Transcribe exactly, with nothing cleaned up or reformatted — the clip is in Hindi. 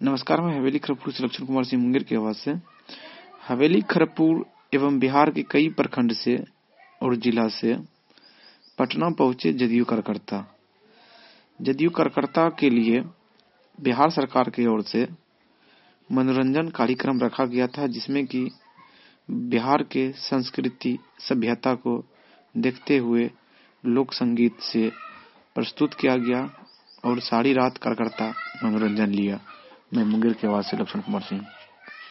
नमस्कार, मैं हवेली खरगपुर से लक्ष्मण कुमार सिंह मुंगेर की आवाज से। हवेली खरगपुर एवं बिहार के कई प्रखंड से और जिला से पटना पहुंचे जदयू कार्यकर्ता। जदयू कार्यकर्ता के लिए बिहार सरकार की ओर से मनोरंजन कार्यक्रम रखा गया था, जिसमें कि बिहार के संस्कृति सभ्यता को देखते हुए लोक संगीत से प्रस्तुत किया गया और सारी रात कार्यकर्ता मनोरंजन लिया। मैं मुंगेर की आवाज से लक्ष्मण कुमार सिंह।